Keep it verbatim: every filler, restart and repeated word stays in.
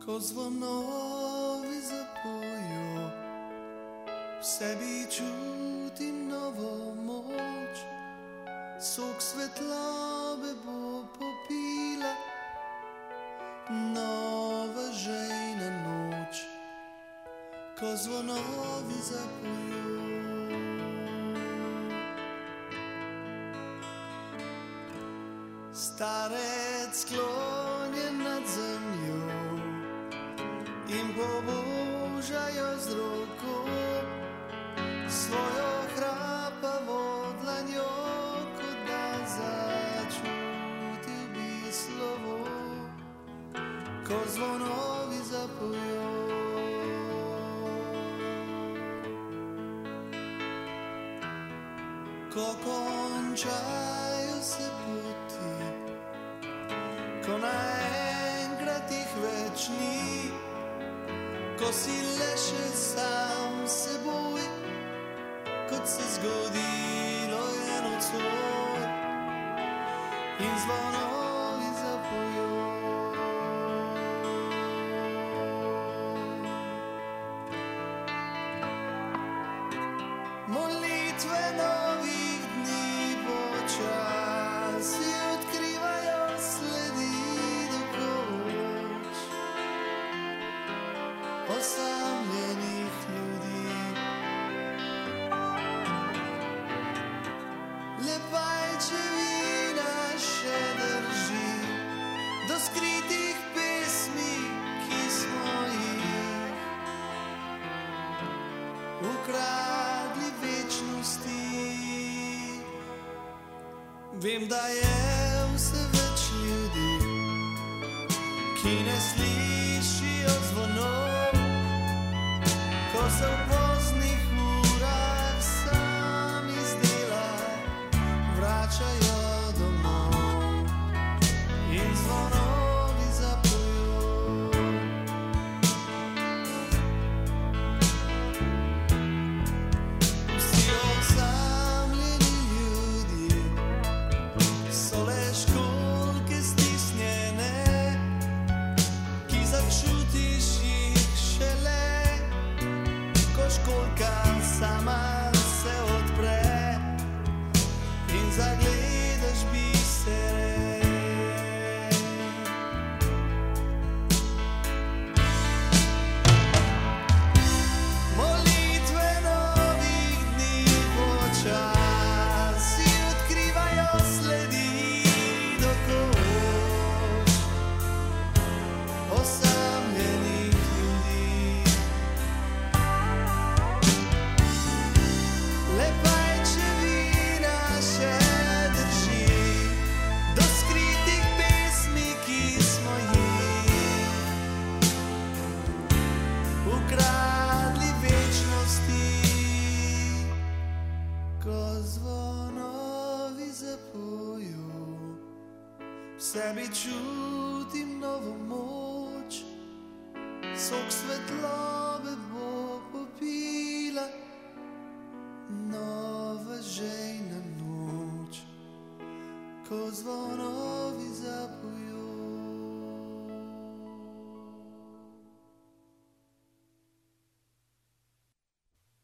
Ko zvonovi zapojo, v sebi čutim novo moč, sok svetlobe bo popila nova žejna noč. Ko zvonovi zapojo, starec sklonjen nad zemljo in pobožajo z roko svojo hrapavo dlanjo, kot da začutil bi slovo, ko zvonovi zapojo. Ko končajo se poti, ko naenkrat jih več ni, ko si le še sam seboj, kot se zgodilo je nocoj in zvonovi zapojo. Molitve novih dni počasi odkrivajo sledi do koč osamljenih ljudi. Le pajčevina še drži do skritih pesmi, ki smo jih ukradli večnosti. Vem, da je vse več ljudi, ki ne slišijo zvonov, ko se v poznih urah sami z dela vračajo domov in zvonovi zapojo. Vsi osamljeni ljudje so le školjke stisnjene, ki začutiš jih šele, ko školjka sama se odpre in zagledaš bisere. Molitve novih dni počasi odkrivajo sledi do koč osamljenih ljudi. Le pajčevina še drži do skritih pesmi, ki smo jih ukradli večnosti. Ko zvonovi zapojo, v sebi čutim novo moč, sok svetlobe bo popila nova žejna noč. Ko zvonovi